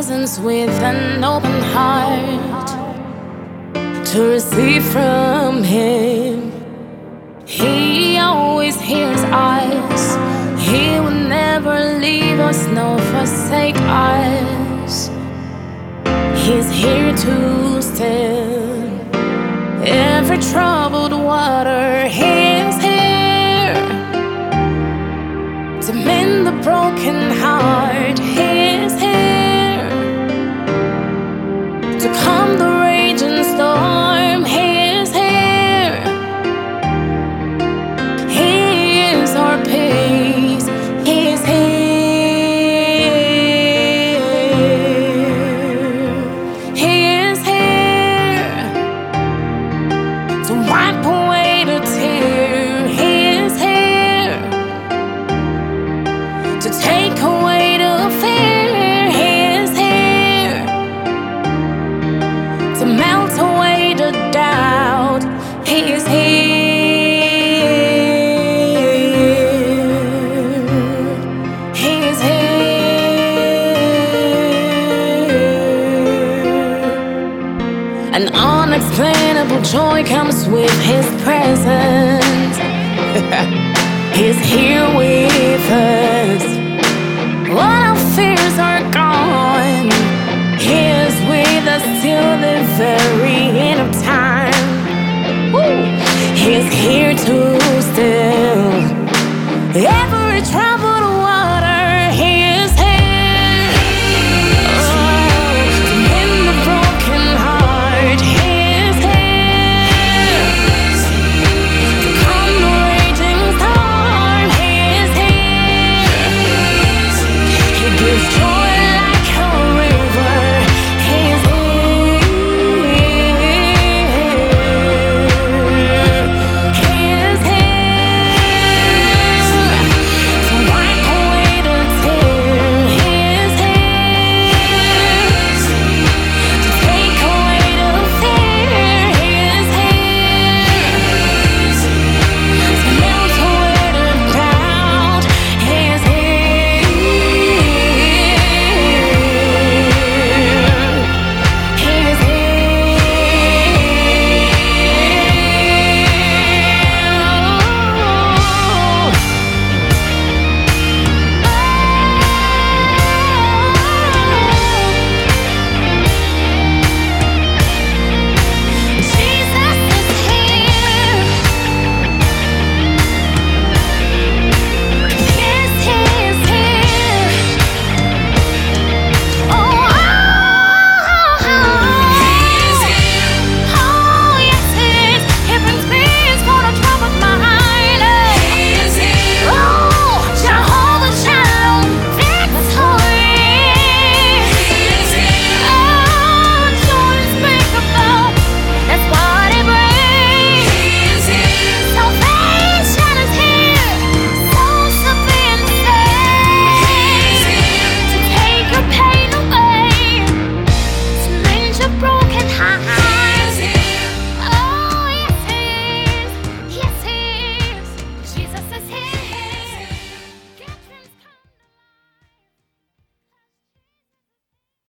presence with an open heart to receive from Him. He always hears us. He will never leave us nor forsake us. He's here to still every troubled water. He's here to mend the broken heart. He's here to calm the raging storm. He's here. He is our peace. He's here. He is here to wipe away the tear. He is here to take away the fear. He is here to melt away the doubt. He is here. He is here. An unexplainable joy comes with His presence. He's here with us.